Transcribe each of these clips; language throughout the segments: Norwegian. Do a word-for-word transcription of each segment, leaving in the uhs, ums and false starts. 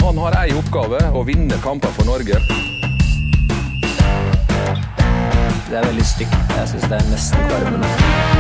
Han har en oppgave, å vinne kamper for Norge. Det er veldig stygt. Jeg synes det er nesten kvarmende.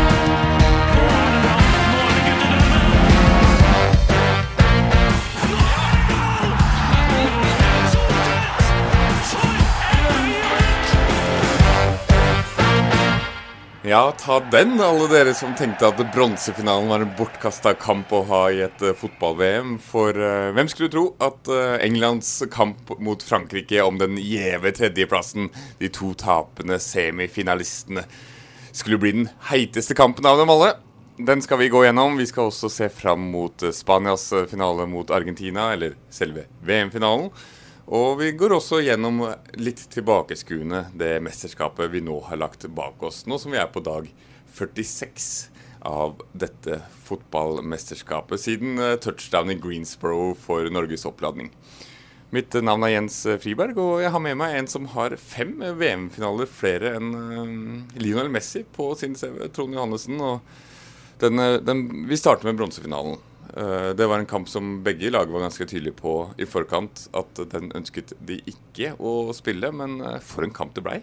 Ja, ta den, alle dere som tenkte at bronsefinalen var en bortkastet kamp å ha i et uh, fotball-V M. For uh, hvem skulle tro at uh, Englands kamp mot Frankrike om den gjeve tredjeplassen, de to tapende semifinalistene, skulle bli den heiteste kampen av dem alle? Den skal vi gå gjennom. Vi skal også se fram mot uh, Spanias uh, finale mot Argentina, eller selve V M-finalen. Og vi går også gjennom litt tilbakeskuende det mesterskapet vi nå har lagt bak oss, nå som vi er på dag førtiseks av dette fotballmesterskapet, siden touchdown i Greensboro for Norges oppladning. Mitt navn er Jens Friberg, og jeg har med meg en som har fem V M-finaler flere enn Lionel Messi på sin C V, Trond Johannessen. Og den, den, vi starter med bronsefinalen. Det var en kamp som begge lag var ganske tydelige på i forkant at den ønsket de ikke å spille, men for en kamp det ble.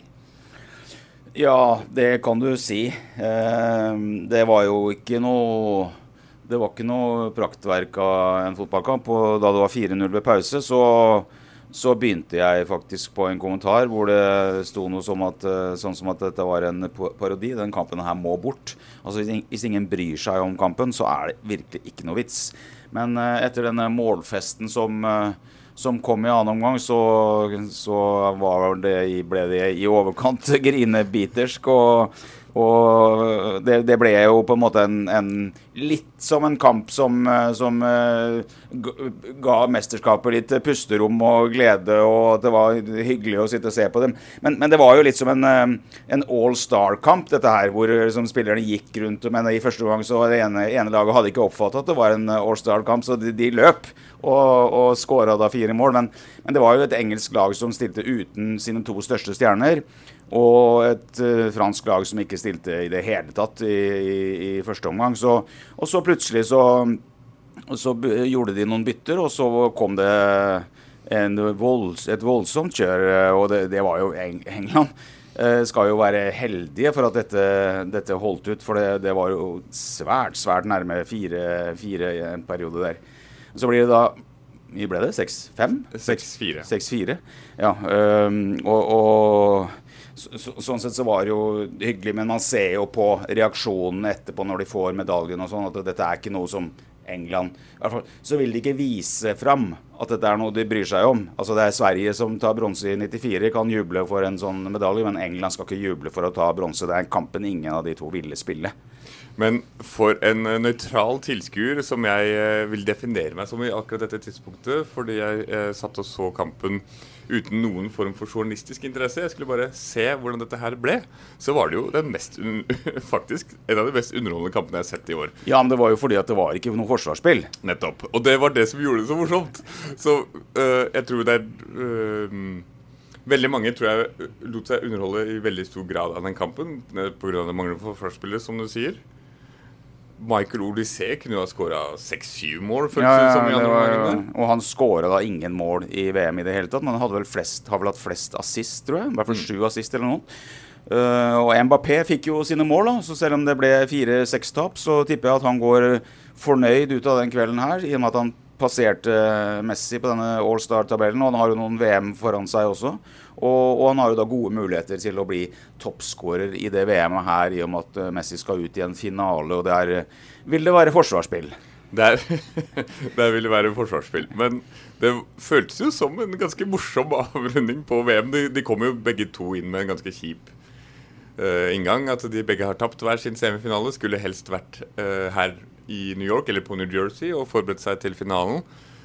Ja, det kan du si. Det var jo ikke noe, det var ikke noe praktverk av en fotballkamp, og da det var fire null ved pause, så, så begynte jeg faktisk på en kommentar hvor det sto noe som at, sånn som at dette var en parodi, den kampen her må bort. Altså hvis ingen bryr seg om kampen, så er det virkelig ikke noe vits. Men uh, etter denne målfesten som, uh, som kom i annen omgang, så, så var det, ble det i overkant grinebitersk, og, og det, det ble jo på en måte en, en litt som en kamp som, som uh, ga mesterskapet litt pusterom og glede, og det var hyggelig å sitte og se på dem. Men, men det var jo litt som en, en all-star-kamp, dette her, hvor som spillerne gikk rundt, men i første gang så det ene, ene laget hadde ikke oppfattet at det var en all-star-kamp, så de, de løp og, og skåret da fire mål. Men, men det var jo et engelsk lag som stilte uten sine to største stjerner, og et uh, fransk lag som ikke stilte i det hele tatt i, i, i første omgang. Så, og så plutselig så, så gjorde de noen bytter, og så kom det en volds, et voldsomt kjør, og det, det var jo Eng England. Uh, skal jo være heldige for at dette, dette holdt ut, for det, det var jo svært, svært nærme fire, fire i en periode der. Så blir det da, vi ble det, seks fem? seks fire. seks fire, ja. Um, og... og Så, så, sånn sett så var det jo hyggelig, men man ser jo på reaksjonen etterpå når de får medaljen og sånn, at dette er ikke noe som England, i hvert fall, så vil de ikke vise fram at dette er noe de bryr seg om. Altså det er Sverige som tar bronse i nittifire, kan juble for en sånn medalje, men England skal ikke juble for å ta bronse. Det er kampen ingen av de to ville spille. Men for en nøytral tilskuer som jeg vil definere meg som i akkurat dette tidspunktet, fordi jeg eh, satt og så kampen uten noen form for journalistisk interesse, jeg skulle bare se hvordan dette her ble, så var det jo den mest, faktisk en av de mest underholdende kampene jeg har sett i år. Ja, men det var jo fordi at det var ikke noe forsvarsspill. Nettopp, og det var det som gjorde det så morsomt. Så øh, jeg tror det er... Øh, veldig mange tror jeg lot seg underholde i veldig stor grad av den kampen, på grunn av det manglende forsvarsspillet, som du sier. Michael Olise kunne jo ha skåret seks syv mål, føles ja, det som i andre var, gangen. Og han skåret da ingen mål i V M i det hele tatt, men han hadde vel flest, har vel hatt flest assist, tror jeg. I hvert fall sju assist eller noe. Uh, og Mbappé fikk jo sine mål da, så selv om det ble fire seks tap, så tipper jeg at han går fornøyd ut av den kvelden her, i og med at han passerte Messi på denne All-Star-tabellen, og han har jo noen V M foran seg også, og, og han har jo da gode muligheter til å bli toppskårer i det V M-et her, i og med at Messi skal ut i en finale, og der vil det være forsvarsspill. Der, der vil det være forsvarsspill, men det føltes jo som en ganske morsom avrunding på V M. De, de kom jo begge to inn med en ganske kjip uh, inngang, at de begge har tapt hver sin semifinale, skulle helst vært uh, her i New York eller på New Jersey og forberedt seg til finalen.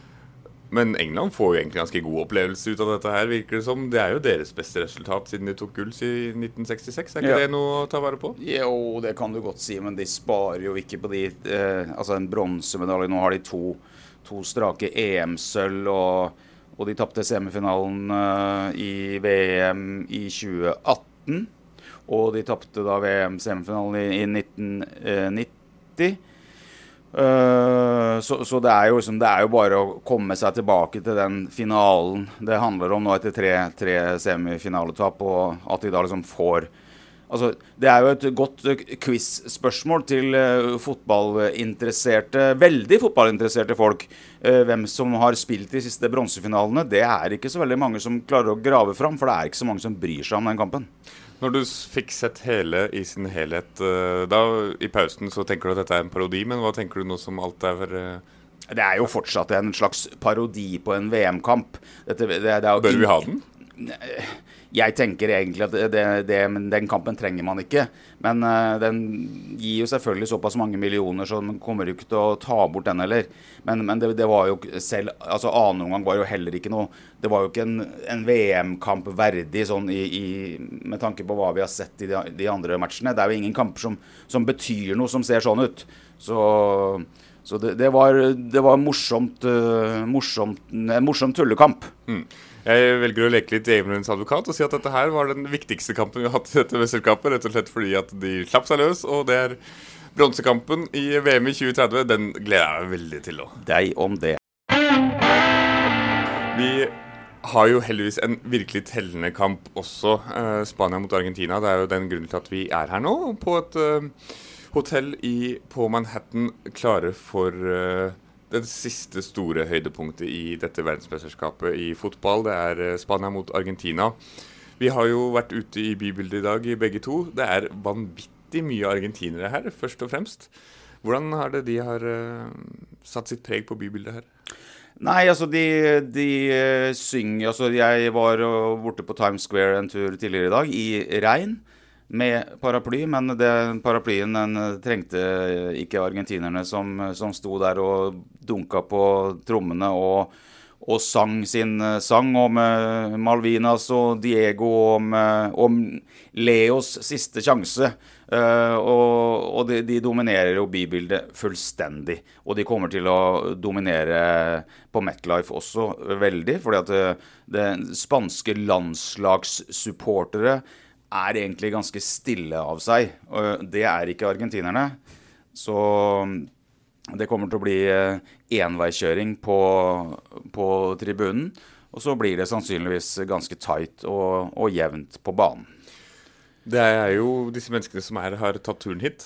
Men England får jo egentlig ganske god opplevelse ut av dette her, virker det som. Det er jo deres beste resultat siden de tok gulls i nitten sekstiseks. Er ikke ja. det noe å ta vare på? Jo, det kan du godt si, men de sparer jo ikke på de, eh, altså en bronsemedalje. Nå har de to, to strake E M-sølv, og, og de tappte semifinalen eh, i V M i tjue atten, og de tappte da V M-semifinalen i, i nitten nitti. Uh, så, så det er jo liksom, det er jo bare å komme seg tilbake til den finalen det handler om nå etter tre, tre semifinaletap, og at de da liksom får altså, det er jo et godt quiz-spørsmål til uh, fotballinteresserte, veldig fotballinteresserte folk. Uh, hvem som har spilt de siste bronsefinalene, det er ikke så veldig mange som klarer å grave fram, for det er ikke så mange som bryr seg om den kampen. Når du fikk sett hele i sin helhet, da i pausen så tenker du at dette er en parodi, men hva tenker du nå som alt er for... Det er jo fortsatt en slags parodi på en V M-kamp. Dette, det, det er jo Bør vi ha den? Jeg tenker egentlig at det, det, den kampen trenger man ikke, men uh, den gir jo selvfølgelig såpass mange millioner, så man kommer jo ikke til å ta bort den heller. Men, men det, det var jo selv, altså annen omgang var jo heller ikke noe, det var jo ikke en, en V M-kamp verdig sånn i, i, med tanke på hva vi har sett i de, de andre matchene. Det er jo ingen kamper som, som betyr noe som ser sånn ut. Så, så det, det var, det var morsomt, uh, morsomt, en morsom tullekamp. Mm. Jeg velger å leke litt djevelens advokat og si at dette her var den viktigste kampen vi har hatt i dette mesterskapet, rett og slett fordi at de slapp seg løs, og det er bronsekampen i V M i tjue tretti, den gleder jeg meg veldig til også. Deg om det. Vi har jo heldigvis en virkelig tellende kamp også, eh, Spania mot Argentina. Det er jo den grunnen til at vi er her nå, på et eh, hotell i, på Manhattan, klare for... Eh, det siste store høydepunktet i dette verdensmesterskapet i fotball. Det er Spania mot Argentina. Vi har jo vært ute i bybildet i dag, i begge to. Det er vanvittig mye argentinere her, først og fremst. Hvordan har det de har uh, satt sitt preg på bybildet her? Nei, altså de, de uh, synger, altså jeg var uh, borte på Times Square en tur tidligere i dag, i regn, med paraply, men den paraplyen den trengte ikke argentinerne som, som sto der og dunka på trommene og, og sang sin sang om uh, Malvinas og Diego, om, uh, om Leos siste sjanse. Uh, og og de, de dominerer jo bybildet fullstendig, og de kommer til å dominere på MetLife også veldig, fordi at det, det spanske landslagssupportere er egentlig ganske stille av seg, og det er ikke argentinerne. Så det kommer til å bli enveiskjøring på, på tribunen, og så blir det sannsynligvis ganske tight og, og jevnt på banen. Det er jo disse menneskene som er, har tatt turen hit.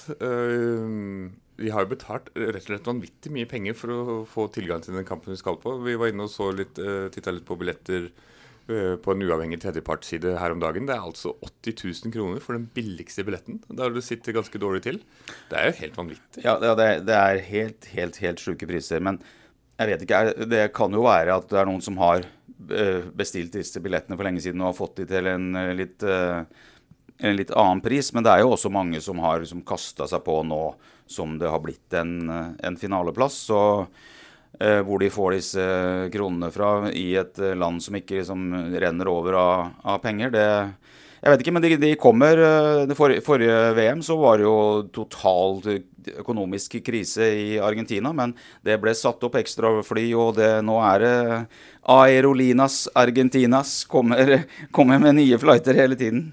Vi har jo betalt rett og slett vanvittig mye penger for å få tilgang til den kampen vi skal på. Vi var inne og så litt, tittet litt på billetter på en uavhengig tredjepartsside her om dagen. Det er altså åtti tusen kroner for den billigste billetten. Da har du sittet ganske dårlig til. Det er jo helt vanvittig. Ja, det, det er helt, helt, helt syke priser. Men jeg vet ikke, det kan jo være at det er noen som har bestilt disse billettene for lenge siden og har fått de til en litt, en litt annen pris. Men det er jo også mange som har liksom kastet seg på nå som det har blitt en, en finaleplass. Så hvor de får disse kronene fra i et land som ikke liksom renner over av, av penger. Det, jeg vet ikke, men de, de kommer. Det for, forrige V M så var det jo totalt økonomisk krise i Argentina, men det ble satt opp ekstra fly, og det, nå er det Aerolinas Argentinas kommer, kommer med nye flighter hele tiden.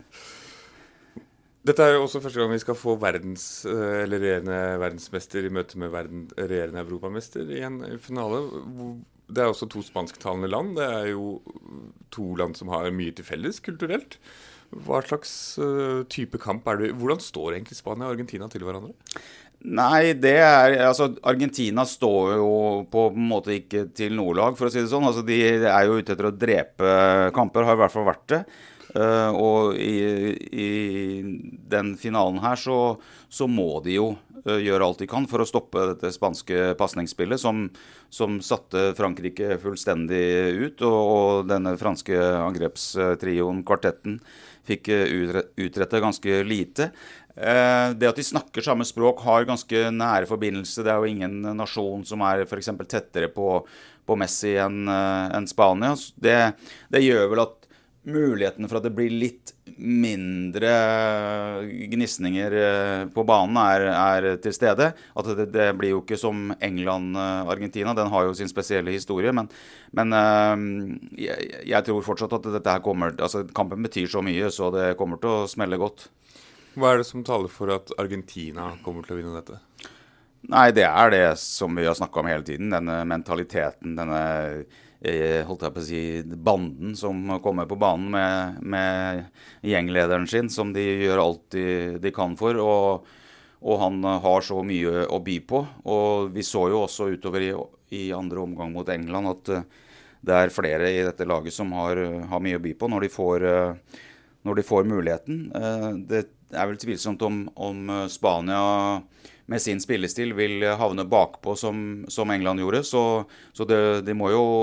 Dette er jo også første gang vi skal få verdens, eller regjerende verdensmester i møte med verden, regjerende europamester i en finale. Det er også to spansktalende land. Det er jo to land som har mye til felles kulturelt. Hva slags uh, type kamp er det? Hvordan står egentlig Spania og Argentina til hverandre? Nei, det er, altså Argentina står jo på en måte ikke til noe lag, for å si det sånn. Altså, de er jo ute etter å drepe kamper, har i hvert fall vært det. Uh, og i, i den finalen her så, så må de jo uh, gjøre alt de kan for å stoppe dette spanske passningsspillet som, som satte Frankrike fullstendig ut, og, og denne franske angrepstrioen, kvartetten, fikk uh, utrette ganske lite. Uh, det at de snakker samme språk har ganske nære forbindelse. Det er jo ingen nasjon som er for eksempel tettere på, på Messi enn uh, enn Spania. Det, det gjør vel at muligheten for at det blir litt mindre gnissninger på banen er, er til stede. At det, det blir jo ikke som England-Argentina, den har jo sin spesielle historie, men, men jeg, jeg tror fortsatt at dette her kommer, altså kampen betyr så mye, så det kommer til å smelle godt. Hva er det som taler for at Argentina kommer til å vinne dette? Nei, det er det som vi har snakket om hele tiden. Denne mentaliteten, denne eh, holdt jeg på å si, banden som kommer på banen med, med gjenglederen sin, som de gjør alt de, de kan for. Og, og han har så mye å by på. Og vi så jo også utover i, i andre omgang mot England at uh, det er flere i dette laget som har, har mye å by på når de får, uh, når de får muligheten. Uh, det er vel tvilsomt om, om Spania med sin spillestil vil havne bakpå som, som England gjorde, så, så det, de må jo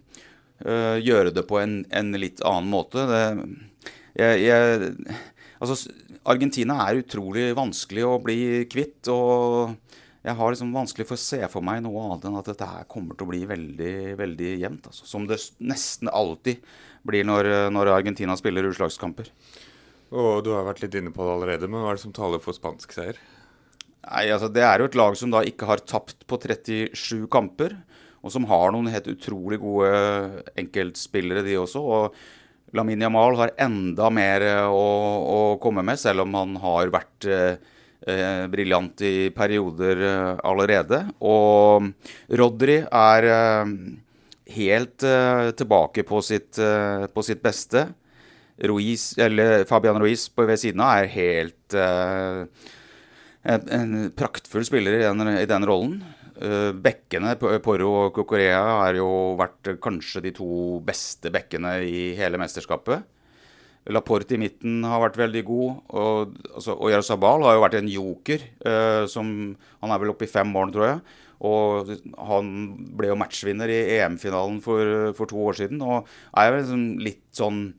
uh, gjøre det på en, en litt annen måte. Det, jeg, jeg, altså, Argentina er utrolig vanskelig å bli kvitt, og jeg har liksom vanskelig for å se for meg noe annet enn at dette her kommer til å bli veldig, veldig jevnt, altså, som det nesten alltid blir når, når Argentina spiller utslagskamper. Og du har vært litt inne på det allerede, men hva er det som taler for spansk seier? Nei, altså det er jo et lag som da ikke har tapt på trettisju kamper, og som har noen helt utrolig gode enkeltspillere de også, og Lamine Yamal har enda mer å, å komme med, selv om han har vært eh, briljant i perioder eh, allerede. Og Rodri er eh, helt eh, tilbake på sitt, eh, på sitt beste. Ruiz, eller Fabian Ruiz på ved siden av er helt uh, en, en praktfull spiller i den, i den rollen. Uh, bekkene, Porro og Cucurella, har jo vært kanskje de to beste bekkene i hele mesterskapet. Laporte i midten har vært veldig god, og, altså, og Oyarzabal har jo vært en joker, uh, som, han er vel oppe i fem år, tror jeg. Og han ble jo matchvinner i E M-finalen for, for to år siden, og er jo liksom litt sånn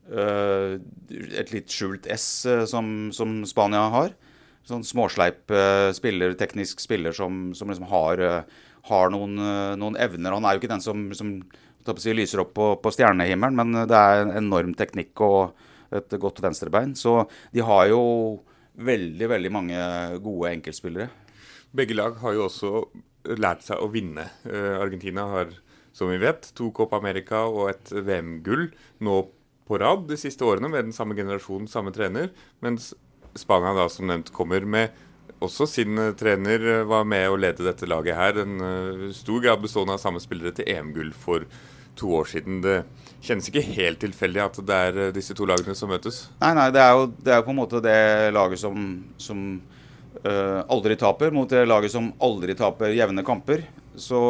Uh, et litt skjult S uh, som, som Spania har. Sånn småsleip uh, spiller, teknisk spiller som, som liksom har, uh, har noen, uh, noen evner. Han er jo ikke den som, som si, lyser opp på, på stjernehimmelen, men det er en enorm teknikk og et godt venstrebein. Så de har jo veldig, veldig mange gode enkeltspillere. Begge lag har jo også lært seg å vinne. Uh, Argentina har, som vi vet, to Copa America og et V M-gull nå på rad de siste årene med den samme generasjonen, samme trener, mens Spania da som nevnt kommer med også sin trener, var med å lede dette laget her, en uh, stor grad bestående av samme spillere til E M-gull for to år siden. Det kjennes ikke helt tilfeldig at det er uh, disse to lagene som møtes. Nei, nei, det er jo, det er jo på en måte det laget som, som uh, aldri taper, mot det laget som aldri taper jevne kamper. Så,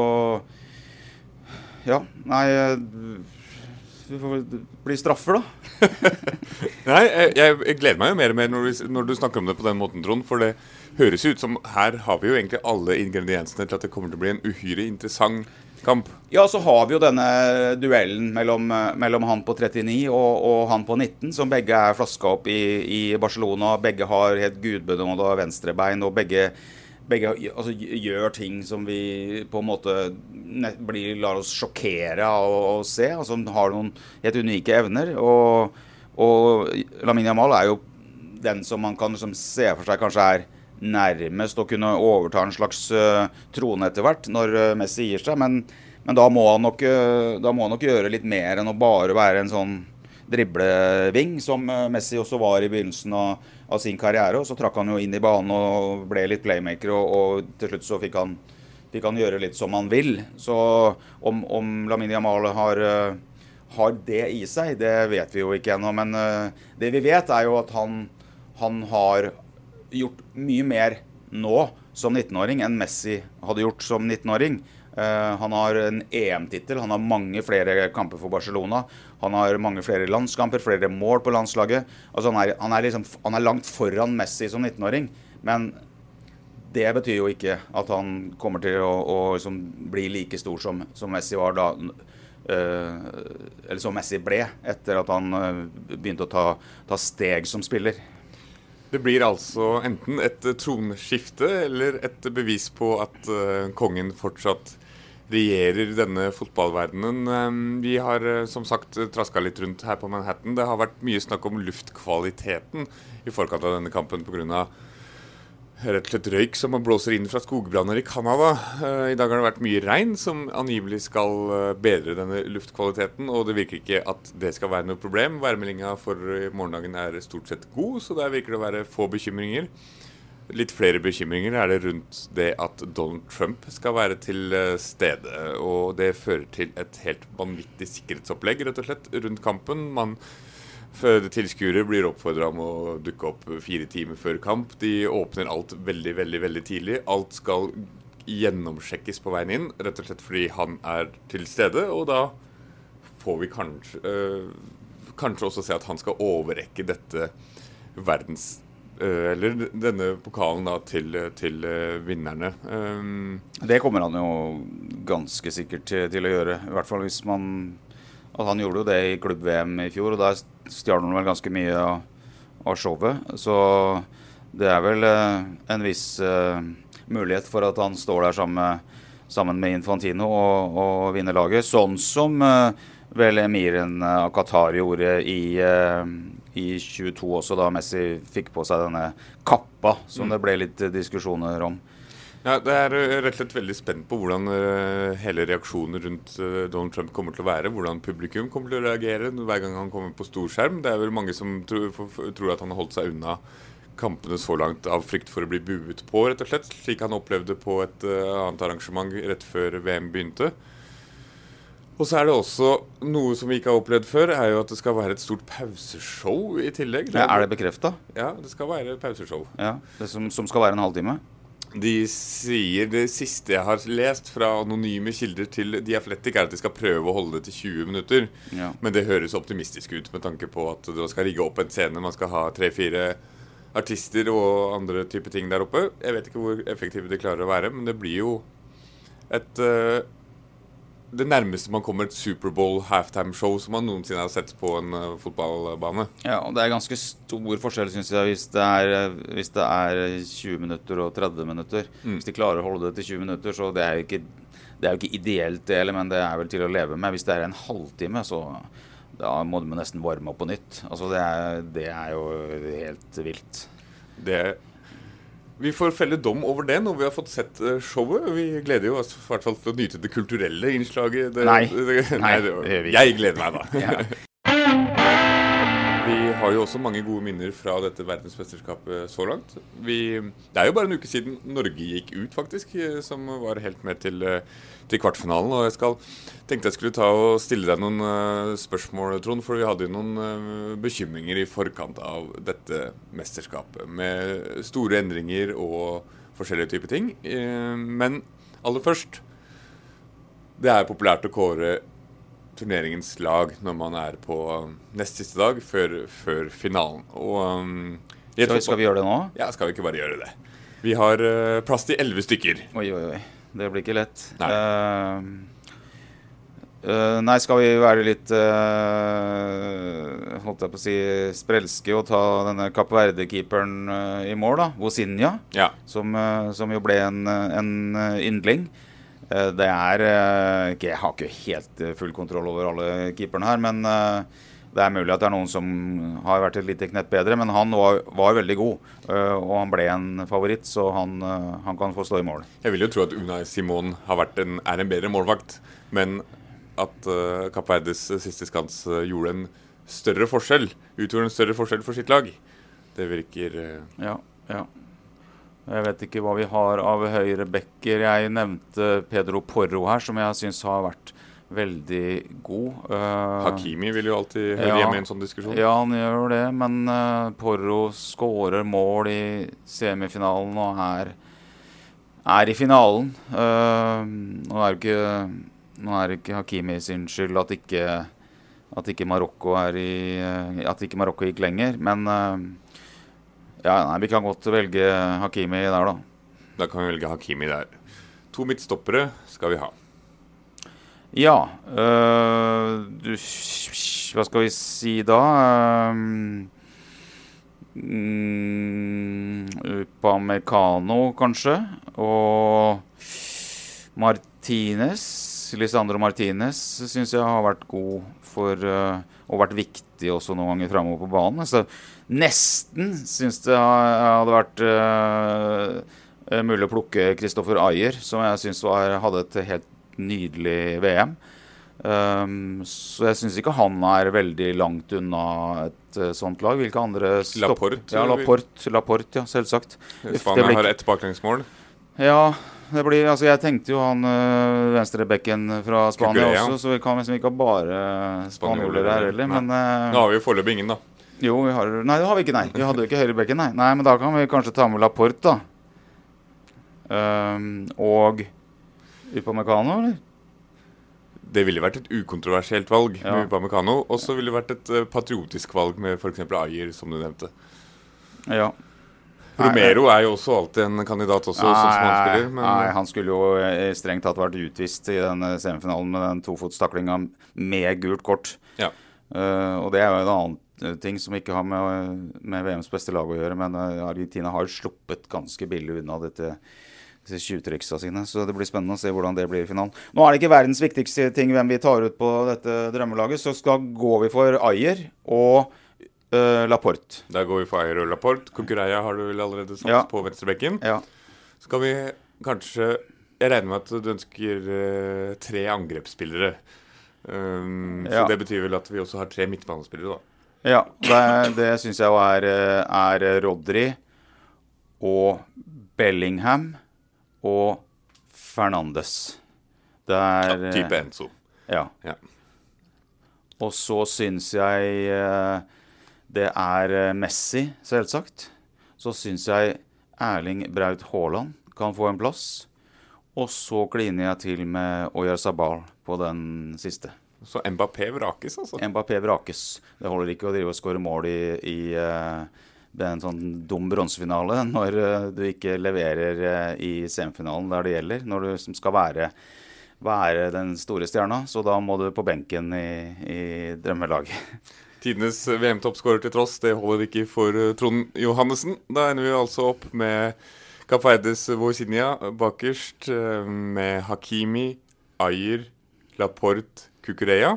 ja, nei... Uh, Vi får bli straffer da. Nei, jeg, jeg gleder meg jo mer og mer når du, når du snakker om det på den måten, Trond, for det høres ut som her har vi jo egentlig alle ingrediensene til at det kommer til å bli en uhyre interessant kamp. Ja, så har vi jo denne duellen mellom, mellom han på trettini og, og han på nitten, som begge er flaska opp i, i Barcelona. Begge har helt gudbenådet venstrebein, og begge, begge altså, gjør ting som vi på en måte blir, lar oss sjokkere å se, altså har noen helt unike evner, og, og Lamine Yamal er jo den som man kan liksom, se for seg kanskje er nærmest å kunne overta en slags uh, trone etter hvert når uh, Messi gir seg, men, men da, må han nok, uh, da må han nok gjøre litt mer enn å bare være en sånn dribleving, som uh, Messi også var i begynnelsen av, av sin karriere, og så trakk han jo inn i banen og ble litt playmaker, og, og til slutt så fikk han fikk han gjøre litt som han vil. Så om, om Lamine Yamal har, uh, har det i seg, det vet vi jo ikke ennå, men uh, det vi vet er jo at han, han har gjort mye mer nå som nittenåring enn Messi hadde gjort som nittenåring. Uh, han har en E M-titel, han har mange flere kamper for Barcelona, han har mange flere landskamper, flere mål på landslaget. Altså han er, han er, liksom, han er langt foran Messi som nittenåring, men det betyr jo ikke at han kommer til å, å liksom bli like stor som, som Messi var da, uh, eller som Messi ble etter at han uh, begynte å ta, ta steg som spiller. Det blir altså enten et tronskifte eller et bevis på at uh, kongen fortsatt regjerer denne fotballverdenen. Um, vi har uh, som sagt trasket litt rundt her på Manhattan. Det har vært mye snakk om luftkvaliteten i forkant av denne kampen på grunn av rett og slett røyk som man blåser inn fra skogbranner i Kanada. I dag har det vært mye regn som angivelig skal bedre denne luftkvaliteten, og det virker ikke at det skal være noe problem. Værmeldingen for morgendagen er stort sett god, så der virker det å være få bekymringer. litt flere bekymringer er det rundt det at Donald Trump skal være til stede, og det fører til et helt vanvittig sikkerhetsopplegg, rett og slett, rundt kampen. Man Tilskuere blir oppfordret om å dukke opp fire timer før kamp. De åpner alt veldig, veldig, veldig tidlig. Alt skal gjennomsjekkes på veien inn, rett og slett fordi han er til stede, og da får vi kanskje, øh, kanskje også se at han skal overrekke dette verdens, øh, eller denne pokalen da, til, til øh, vinnerne. Um, det kommer han jo ganske sikkert til, til å gjøre, i hvert fall hvis man... At han gjorde jo det i klubb-V M i fjor, og der stjal han vel ganske mye av, av showet. Så det er vel eh, en viss eh, mulighet for at han står der sammen, sammen med Infantino og, og vinner laget. Sånn som eh, vel Emiren av Qatar gjorde i, eh, i tjueto også, da Messi fikk på seg denne kappa, som mm. det ble litt diskusjoner om. Ja, det er rett og slett veldig spent på hvordan uh, hele reaksjonen rundt uh, Donald Trump kommer til å være, hvordan publikum kommer til å reagere hver gang han kommer på storskjerm. Det er vel mange som tro, for, for, tror at han har holdt seg unna kampene så langt av frykt for å bli buet på, rett og slett, slik han opplevde på et uh, annet arrangement rett før V M begynte. Og så er det også noe som vi ikke har opplevd før, er jo at det skal være et stort pauseshow i tillegg. Ja, er det bekreftet? Ja, det skal være et pauseshow. Ja, det som, som skal være en halvtime? De sier, det siste jeg har lest fra anonyme kilder til The Athletic, er at de skal prøve å holde det til tjue minutter. Ja. Men det høres optimistisk ut med tanke på at det skal rigge opp en scene, man skal ha tre-fire artister og andre type ting der oppe. Jeg vet ikke hvor effektive de klarer å være, men det blir jo et... Uh, det nærmeste man kommer et Superbowl halftime-show som man noensinne har sett på en uh, fotballbane. Ja, og det er ganske stor forskjell, synes jeg, hvis det er, hvis det er tjue minutter og tretti minutter. Mm. Hvis de klarer å holde det til tjue minutter, så det er jo ikke, det er jo ikke ideelt det, men det er vel til å leve med. Hvis det er en halvtime, så da må du nesten varme opp på nytt. Altså, det er, det er jo helt vilt. Det er Vi får felle dom over det når vi har fått sett showet. Vi gleder jo oss i hvert fall til å nyte det kulturelle innslaget. Det, nei, det, det, nei, det gjør vi. Jeg gleder meg da. Ja. Vi har jo også mange gode minner fra dette verdensmesterskapet så langt. Vi, det er jo bare en uke siden Norge gikk ut faktisk, som var helt med til, til kvartfinalen. Og jeg skal, tenkte jeg skulle ta og stille deg noen uh, spørsmål, Trond, for vi hadde jo noen uh, bekymringer i forkant av dette mesterskapet, med store endringer og forskjellige typer ting. Uh, men aller først, det er populært å kåre turneringens lag når man er på um, nest siste dag før, før finalen. Og, um, skal, vi, skal vi gjøre det nå? Ja, skal vi ikke bare gjøre det. Vi har uh, plass til elleve stykker. Oi, oi, oi. Det blir ikke lett. Nei, uh, uh, nei skal vi være litt uh, holdt jeg på å si sprelske og ta denne Kapp Verde-keeperen uh, i mål da, Vozinha, ja. som, uh, som jo ble en, en yndling. Det er, jeg har ikke helt full kontroll over alle keeperne her, men det er mulig at det er noen som har vært et lite knett bedre, men han var, var veldig god, og han ble en favoritt, så han, han kan få stå i mål. Jeg vil jo tro at Unai Simon har vært en, er en bedre målvakt, men at uh, Kapp Verdes siste skans uh, gjorde en større forskjell, utgjorde en større forskjell for sitt lag. Det virker... Uh... Ja, ja. Jeg vet ikke hva vi har av høyre bekker. Jeg nevnte Pedro Porro her, som jeg synes har vært veldig god. Uh, Hakimi vil jo alltid høre ja, hjemme i en sånn diskusjon. Ja, han gjør det, men uh, Porro skårer mål i semifinalen og er, er i finalen. Uh, nå er det ikke, nå er det ikke Hakimi sin skyld at ikke, at ikke Marokko er i, at ikke Marokko gikk lenger, men... Uh, Ja, nei, vi kan godt velge Hakimi der da. Da kan vi velge Hakimi der. To midtstoppere skal vi ha. Ja, øh, du, hva skal vi si da? Um, Upamecano kanskje, og Martinez, Lisandro Martinez synes jeg har vært god for, uh, og vært viktig også noen ganger fremover på banen. Så nesten synes det hadde vært uh, mulig å plukke Kristoffer Ajer, som jeg synes var, hadde et helt nydelig V M. Um, så jeg synes ikke han er veldig langt unna et uh, sånt lag. Hvilke andre stopp? Laporte. Ja, Laporte, Laporte, ja, selvsagt. Spania har ett baklengsmål. Ja, det blir, altså jeg tenkte jo han uh, venstrebekken fra Spania Kukurea. Også, så vi kan liksom ikke ha bare spanjoler her heller, men uh, nå har vi jo foreløpig ingen da. Jo, vi har, nei det har vi ikke, nei. Vi hadde jo ikke høyrebekken, nei. Nei, men da kan vi kanskje ta med Laporte da. Um, og Upamecano, eller? Det ville vært et ukontroversielt valg ja. med Upamecano, og så ville det vært et uh, patriotisk valg med for eksempel Ajer, som du nevnte. Ja. Romero er jo også alltid en kandidat også, nei, som småspiller. Men nei, han skulle jo strengt tatt vært utvist i den semifinalen med den tofotstaklinga med gult kort. Ja. Uh, og det er jo en annen ting som ikke har med, med V M's beste lag å gjøre, men uh, Argentina har sluppet ganske billig unna dette tjuvtryksa sine, så det blir spennende å se hvordan det blir i finalen. Nå er det ikke verdens viktigste ting hvem vi tar ut på dette drømmelaget, så skal går vi for Ajer og uh, Laporte. Der går vi for Ajer og Laporte. Kukurea har du vel allerede sagt ja. På venstrebekken. Ja. Skal vi kanskje, jeg regner med at du ønsker uh, tre angrepsspillere. Um, så ja. Det betyr vel at vi også har tre midtbanespillere da. Ja, det, det synes jeg er, er Rodri og Bellingham og Fernandes. Det er ja, type Enzo. Ja. ja. Og så synes jeg det er Messi, selvsagt. Så synes jeg Erling Braut Haaland kan få en plass. Og så kliner jeg til med Oyarzabal på den siste. Så Mbappé vrakes, altså? Mbappé vrakes. Det holder ikke å drive og skåre mål i... i det er en sånn dum bronsefinale når uh, du ikke leverer uh, i semifinalen der det gjelder, når du som skal være, være den store stjerna, så da må du på benken i, i drømmelaget. Tidenes V M-toppskårer til tross, det holder ikke for uh, Trond Johannessen. Da ender vi altså opp med Kapp Verdes Voisinha bakerst, uh, med Hakimi, Ajer, Laporte, Kukurea.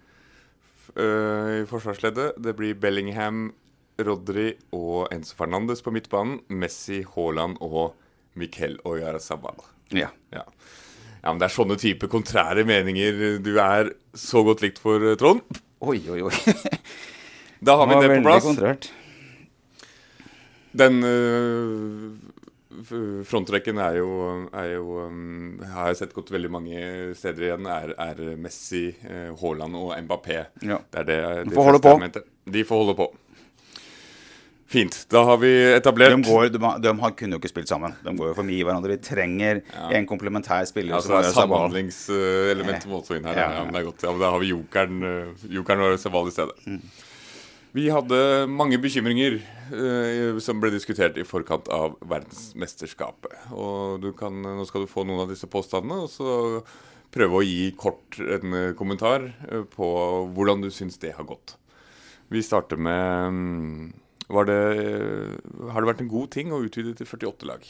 Uh, I forsvarsleddet, det blir Bellingham, Rodri og Enzo Fernandes på midtbanen, Messi, Haaland og Mikel Oyarzabal. Ja. Ja. Ja, men det er sånne type kontrære meninger du er så godt likt for, Trond. Oi, oi, oi. Da har vi det på plass. Kontrært. Den uh, frontrekken er jo, er jo um, har jeg sett gått veldig mange steder igjen, er, er Messi, uh, Haaland og Mbappé. Ja. Det er det, de får holde på. De får holde på. Fint, da har vi etablert... De, går, de, de har, kunne jo ikke spilt sammen. De går jo for mye i hverandre. De trenger ja. En komplementær spiller. Ja, så det er samhandlingselement uh, måte inn her. Ja, ja. Ja, men det er godt. Ja, men da har vi jokeren, uh, jokeren og Oyarzabal i stedet. Mm. Vi hadde mange bekymringer uh, som ble diskutert i forkant av verdensmesterskapet. Og du kan, nå skal du få noen av disse påstandene, og så prøve å gi kort en uh, kommentar uh, på hvordan du synes det har gått. Vi starter med... Um, Var det, har det vært en god ting å utvide til førtiåtte lag?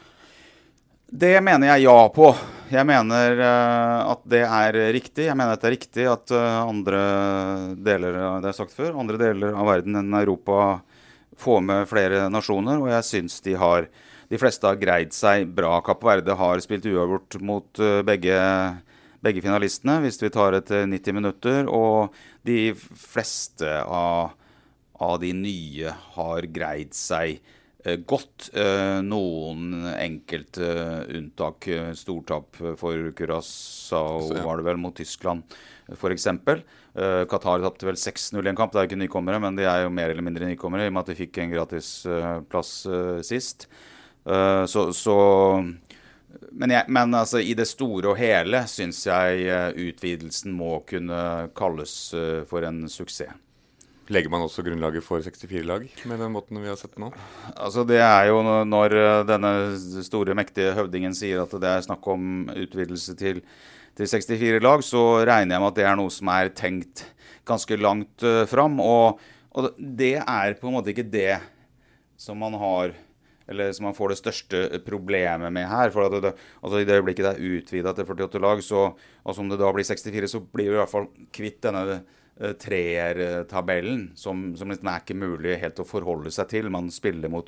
Det mener jeg ja på. Jeg mener uh, at det er riktig. Jeg mener at det er riktig at uh, andre deler, det er sagt før, andre deler av verden enn Europa får med flere nasjoner, og jeg synes de har, de fleste har greid seg bra. Kapp Verde har spilt uavgjort mot uh, begge, begge finalistene, hvis vi tar et nitti minutter, og de fleste av av de nye har greid seg eh, godt. Eh, noen enkelte eh, unntak, eh, stortap for Curaçao var det vel mot Tyskland, for eksempel. Eh, Qatar tappte vel seks null i en kamp, det er ikke nykommere, men de er jo mer eller mindre nykommere, i og med at de fikk en gratis eh, plass eh, sist. Eh, så... så men, jeg, men altså, i det store og hele synes jeg uh, utvidelsen må kunne kalles uh, for en suksess. Legger man også grunnlaget for sekstifire lag med den måten vi har sett nå? Altså det er jo når denne store mektige høvdingen sier at det er snakk om utvidelse til, til sekstifire lag, så regner jeg med at det er noe som er tenkt ganske langt uh, fram, og, og det er på en måte ikke det som man har, eller som man får det største problemet med her, for at det, altså i det øyeblikket det er utvidet til førtiåtte lag, så, altså om det da blir sekstifire, så blir det i hvert fall kvitt denne treer-tabellen, som, som liksom er ikke mulig helt å forholde seg til. Man spiller mot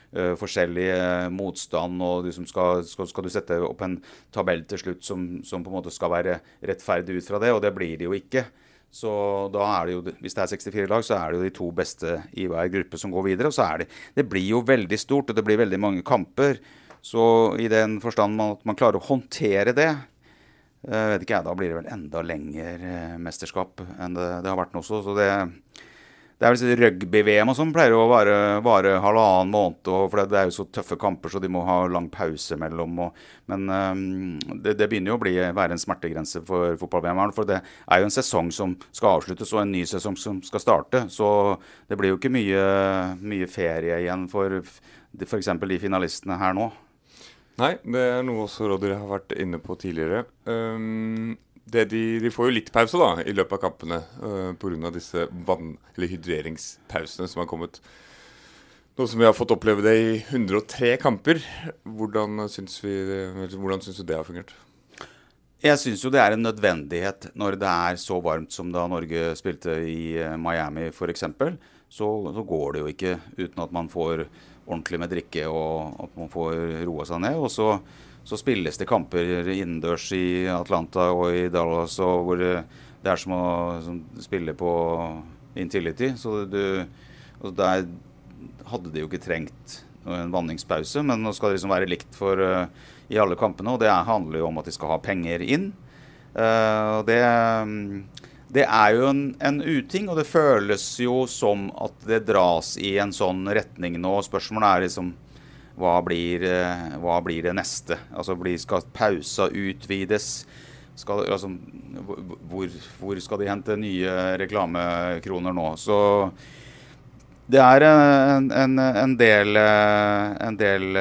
uh, forskjellige motstand, og liksom skal, skal, skal du sette opp en tabell til slutt som, som på en måte skal være rettferdig ut fra det, og det blir det jo ikke. Så da er det jo, hvis det er sekstifire lag, så er det jo de to beste i hver gruppe som går videre, og så er det, det blir jo veldig stort, og det blir veldig mange kamper, så i den forstand at man klarer å håndtere det, uh, vet ikke jeg, da blir det vel enda lenger uh, mesterskap enn det, det har vært nå også, så det Det er vel rugby-V M og sånn pleier å vare, vare halvannen måned, og for det er jo så tøffe kamper, så de må ha lang pause mellom. Og, men um, det, det begynner jo å bli, være en smertegrense for fotball-V M, for det er jo en sesong som skal avsluttes, og en ny sesong som skal starte. Så det blir jo ikke mye, mye ferie igjen for, for eksempel de finalistene her nå. Nei, det er noe også Rodri har vært inne på tidligere. Um Det de, de får jo litt pause da, i løpet av kampene, uh, på grunn av disse vann- eller hydreringspausene som har kommet. Nå som vi har fått oppleve det i hundre og tre kamper, hvordan syns, vi, hvordan syns du det har fungert? Jeg syns jo det er en nødvendighet når det er så varmt som da Norge spilte i Miami for eksempel, så, så går det jo ikke uten at man får ordentlig med drikke og at man får roa seg ned, og så Så spilles det kamper innendørs i Atlanta og i Dallas, og hvor det er som å som spille på Intility. Så du, og der hadde de jo ikke trengt en vanningspause, men nå skal det liksom være likt for, uh, i alle kampene, og det handler jo om at de skal ha penger inn. Uh, og det, det er jo en, en uting, og det føles jo som at det dras i en sånn retning nå. Spørsmålet er liksom, Hva blir, hva blir det neste? Altså, blir, skal pausa utvides? Skal, altså, hvor, hvor skal de hente nye reklamekroner nå? Så det er en, en, en del, en del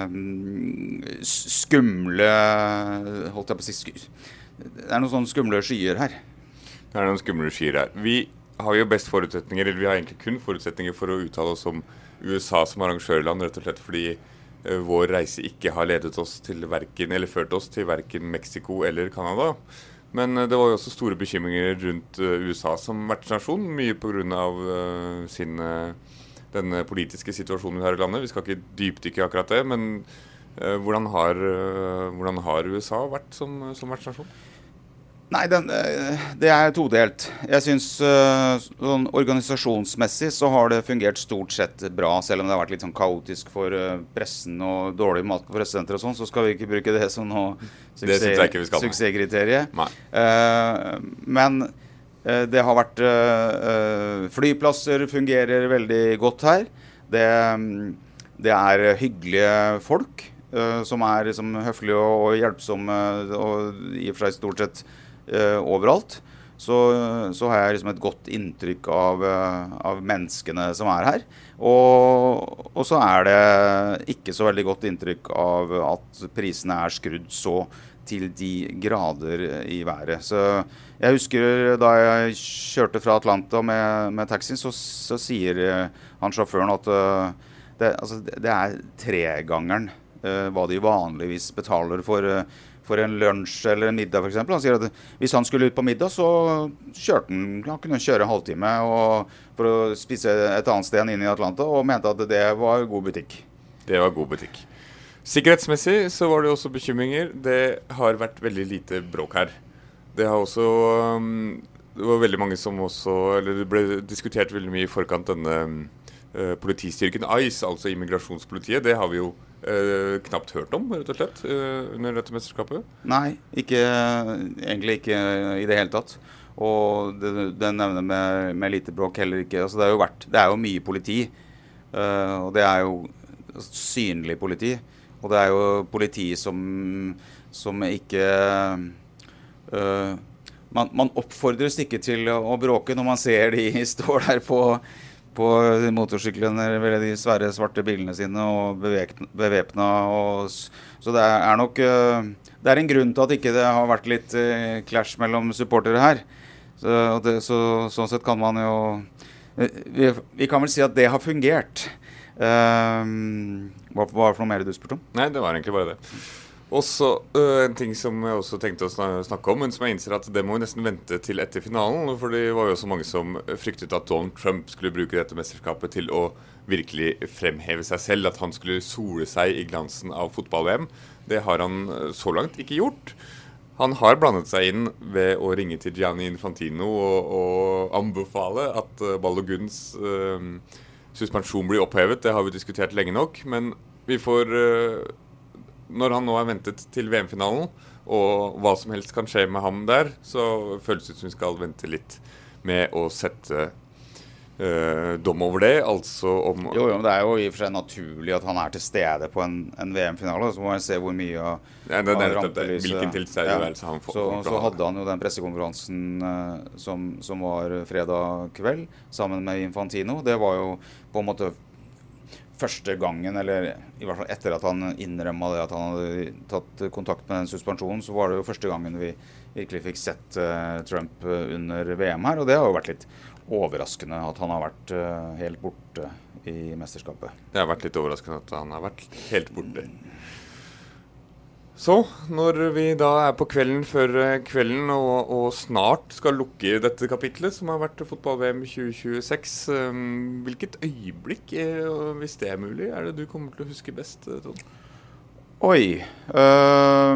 skumle, holdt jeg på å si, det er noen sånne skumle skyer her. Det er noen skumle skyer her. Vi har jo best forutsetninger, eller vi har egentlig kun forutsetninger for å uttale oss om U S A som arrangørland, rett og slett fordi uh, vår reise ikke har ledet oss til verken, eller ført oss til verken Mexico eller Canada. Men uh, det var jo også store bekymringer rundt uh, U S A som vertsnasjon, mye på grunn av uh, sin, uh, den politiske situasjonen vi har i landet. Vi skal ikke dypdykke akkurat det, men uh, hvordan, har, uh, hvordan har U S A vært som, som vertsnasjon? Nei, den, det er todelt. Jeg synes uh, sånn organisasjonsmessig så har det fungert stort sett bra, selv om det har vært litt sånn kaotisk for uh, pressen og dårlig mat på pressesenter og sånn, så skal vi ikke bruke det som noe suksess, suksesskriteriet. Uh, men uh, det har vært uh, flyplasser fungerer veldig godt her. Det, det er hyggelige folk uh, som er liksom, høflige og, og hjelpsomme og i og for seg stort sett Uh, overalt, så, så har jeg liksom et godt inntrykk av, uh, av menneskene som er her, og, og så er det ikke så veldig godt inntrykk av at prisene er skrudd så til de grader i været. Så jeg husker da jeg kjørte fra Atlanta med, med taxien, så, så sier uh, han sjåføren at uh, det, altså, det er tregangeren uh, hva de vanligvis betaler for uh, for en lunsj eller en middag for eksempel. Han sier at hvis han skulle ut på middag, så kjørte han, han kunne kjøre en halvtime og, for å spise et annet sted inn i Atlanta, og mente at det var god butikk. Det var god butikk. Sikkerhetsmessig så var det også bekymringer. Det har vært veldig lite bråk her. Det har også, um, det var veldig mange som også, eller det ble diskutert veldig mye i forkant denne uh, politistyrken ICE, altså immigrasjonspolitiet. Det har vi jo Uh, knapt hørt om, rett og slett, uh, under dette mesterskapet? Nei, ikke, egentlig ikke i det hele tatt. Og det, det nevner med, med lite bråk heller ikke. Altså, det, er jo vært, det er jo mye politi, uh, og det er jo synlig politi. Og det er jo politi som, som ikke... Uh, man, man oppfordres ikke til å bråke når man ser de står der på... på motorsyklene eller de svære svarte bilene sine og bevæpna, og så det er nok det er en grunn til at ikke det har vært litt clash mellom supportere her, så, det, så sånn sett kan man jo vi, vi kan vel si at det har fungert. Um, hva, hva var det for noe mer du spurte om? Nei, det var egentlig bare det. Også uh, en ting som jeg også tenkte å snakke om, men som jeg innser at det må vi nesten vente til etter finalen, for det var jo så mange som fryktet at Donald Trump skulle bruke dette mesterskapet til å virkelig fremheve seg selv, at han skulle sole seg i glansen av fotball-V M. Det har han så langt ikke gjort. Han har blandet seg inn ved å ringe til Gianni Infantino og, og anbefale at uh, Baloguns uh, suspensjon blir opphevet. Det har vi diskutert lenge nok, men vi får... Uh, Når han nå er ventet til V M-finalen, og hva som helst kan skje med ham der, så føles det ut som vi skal vente litt med å sette uh, dom over det, altså om... Jo, jo, men det er jo i og for seg naturlig at han er til stede på en, en V M-finale, så må jeg se hvor mye av, ja, det, av det, rampelyset... Hvilken tilstedeværelse ja. han får. Så, så hadde han jo den pressekonferansen uh, som, som var fredag kveld, sammen med Infantino. Det var jo på en måte... første gangen, eller i hvert fall etter at han innrømmet det at han hadde tatt kontakt med den suspensjonen, så var det jo første gangen vi virkelig fikk sett uh, Trump under V M her, og det har jo vært litt overraskende at han har vært uh, helt borte i mesterskapet. Det har vært litt overraskende at han har vært helt borte. Så, når vi da er på kvelden før kvelden og, og snart skal lukke dette kapitlet, som har vært fotball-V M tjue tjueseks, um, hvilket øyeblikk, er, hvis det er mulig, er det du kommer til å huske best, Trond? Oi, øh,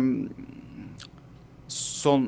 sånn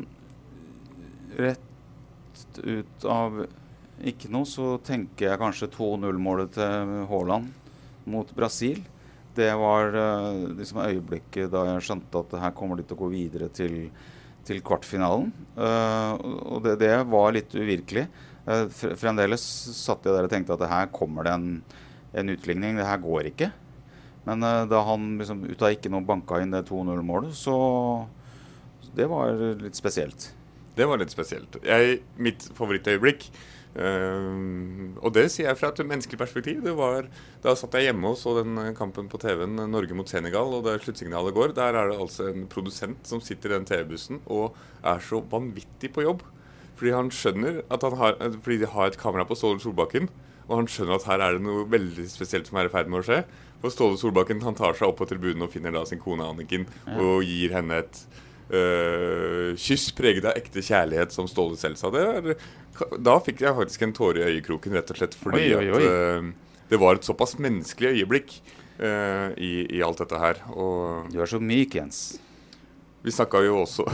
rett ut av ikke noe, så tenker jeg kanskje to null-målet til Haaland mot Brasil. Det var uh, liksom øyeblikket da jeg skjønte at her kommer de til å gå videre til, til kvartfinalen. Uh, og det, det var litt uvirkelig. Uh, fremdeles satt jeg der og tenkte at her kommer det en, en utligning. Det her går ikke. Men uh, da han liksom, ut av ikke noe banka inn det to null-målet, så det var litt spesielt. Det var litt spesielt. Jeg, mitt favorittøyeblikk, Uh, og det sier jeg fra et menneskelig perspektiv. Det var, da satt jeg hjemme og så den kampen på T V-en, Norge mot Senegal, og det sluttsignalet går. Der er det altså en produsent som sitter i den T V-bussen og er så vanvittig på jobb. Fordi han skjønner at han har, fordi de har et kamera på Ståle Solbakken, og han skjønner at her er det noe veldig spesielt som er i ferd med å skje. For Ståle Solbakken, han tar seg opp på tribunen og finner da sin kone Anniken, ja. Og gir henne et Uh, kyss preget av ekte kjærlighet, som Ståle selv sa. Det er, da fikk jeg faktisk en tåre i øyekroken, rett og slett fordi oi, oi, oi. At uh, det var et såpass menneskelig øyeblikk uh, i, i alt dette her. Og du er så myk, Jens. Vi snakket jo også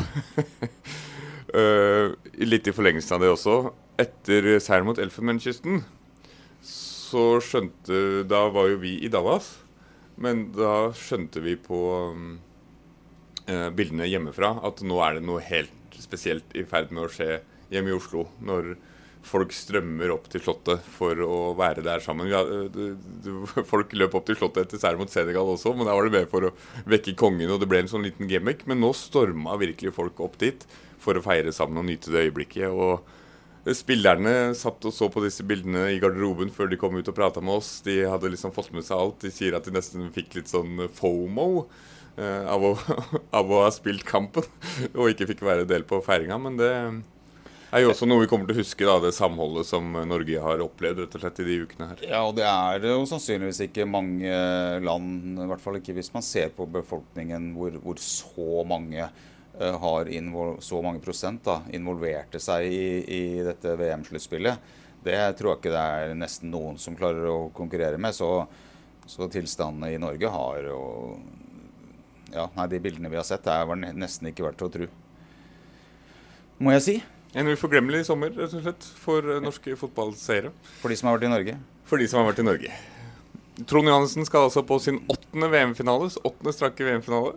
uh, litt i forlengelsen av det også. Etter seieren mot Elfenbenskysten så skjønte, da var jo vi i Dallas, men da skjønte vi på um, Uh, bildene hjemmefra, at nå er det noe helt spesielt i ferd med å skje hjemme i Oslo, når folk strømmer opp til slottet for å være der sammen. Ja, det, det, folk løp opp til slottet etter seier mot Senegal også, men da var det mer for å vekke kongen, og det ble en sånn liten gimmick, men nå storma virkelig folk opp dit for å feire sammen og nyte det øyeblikket, og spillerne satt og så på disse bildene i garderoben før de kom ut og pratet med oss. De hadde liksom fått med seg alt. De sier at de nesten fikk litt sånn FOMO, Uh, av, å, av å ha spilt kampen og ikke fikk være del på feiringa, men det er jo også noe vi kommer til å huske, da, det samholdet som Norge har opplevd rett og slett i de ukene her. Ja, og det er jo sannsynligvis ikke mange land, i hvert fall ikke hvis man ser på befolkningen, hvor, hvor så mange uh, har invol- så mange prosent da, involverte seg i, i dette V M-sluttspillet. Det tror jeg ikke det er nesten noen som klarer å konkurrere med, så, så tilstandene i Norge har jo Ja, nei, de bildene vi har sett, det var nesten ikke verdt å tro. Må jeg si. En uforglemmelig sommer, rett og slett, for norske fotballseere. For de som har vært i Norge. For de som har vært i Norge. Trond Johannessen skal altså på sin åttende V M-finale, åttende strakke V M-finale.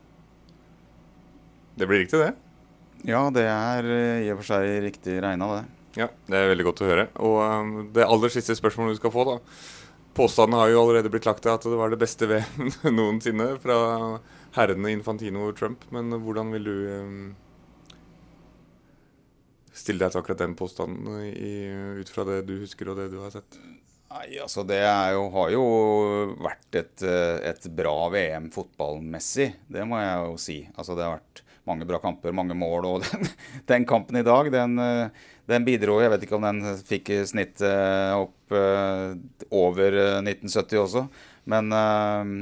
Det blir riktig, det? Ja, det er i og for seg riktig regnet, det. Ja, det er veldig godt å høre. Og um, det aller siste spørsmålet du skal få, da. Påstanden har jo allerede blitt lagt til at det var det beste V M noensinne fra herrene Infantino og Trump, men hvordan vil du um, stille deg til akkurat den påstanden i, ut fra det du husker og det du har sett? Nei, altså det er jo, har jo vært et, et bra V M fotballmessig, det må jeg jo si. Altså det har vært mange bra kamper, mange mål, og den, den kampen i dag, den, den bidro, jeg vet ikke om den fikk snitt opp over nitten sytti også, men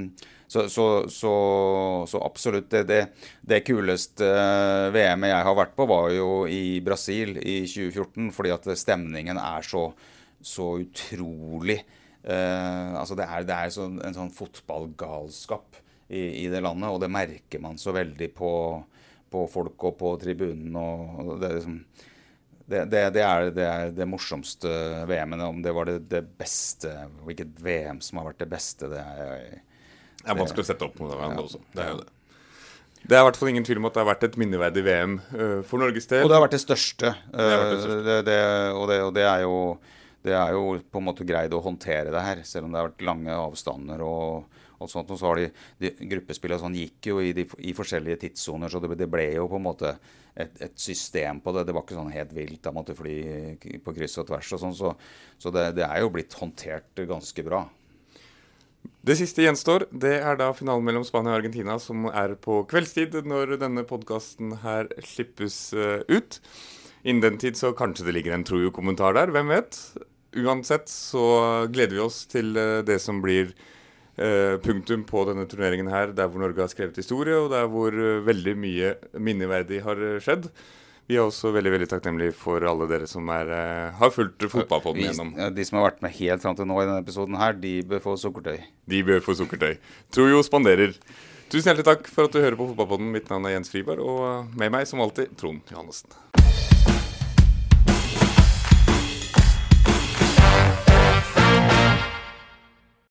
Så, så, så, så absolutt, det, det, det kuleste V M-et jeg har vært på var jo i Brasil i tjue fjorten, fordi at stemningen er så, så utrolig, eh, altså det er, det er sånn, en sånn fotballgalskap i, i det landet, og det merker man så veldig på, på folk og på tribunen, og det er liksom, Det, det, det, er, det er det morsomste V M-et, om det var det, det beste, hvilket V M som har vært det beste, det er... Det er vanskelig å sette opp mot hverandre også, det er jo det. Det er i hvert fall ingen tvil om at det har vært et minneverdig V M uh, for Norges del. Og det har vært det største, uh, det vært det største. Det, det, og, det, og det, er jo, det er jo på en måte greid å håndtere det her, selv om det har vært lange avstander og, og sånt, og så har de, de gruppespillet sånn gikk jo i, de, i forskjellige tidszoner, så det, det ble jo på en måte et, et system på det. Det var ikke sånn helt vilt, da måtte fly på kryss og tvers og sånn, så, så det, det er jo blitt håndtert ganske bra. Det siste gjenstår, det er da finalen mellom Spania og Argentina, som er på kveldstid når denne podcasten her slippes uh, ut. Innen den tid så kanskje det ligger en Trojo-kommentar der, hvem vet? Uansett så gleder vi oss til uh, det som blir uh, punktum på denne turneringen her, der hvor Norge har skrevet historie, og der hvor uh, veldig mye minneverdig har uh, skjedd. Vi er også veldig, veldig takknemlige for alle dere som er, uh, har fulgt fotballpodden gjennom. De som har vært med helt frem til nå i denne episoden her, de bør få sukkertøy. De bør få sukkertøy. Trojo spanderer. Tusen hjertelig takk for at du hører på fotballpodden. Mitt navn er Jens Friberg, og med meg som alltid, Trond Johannessen.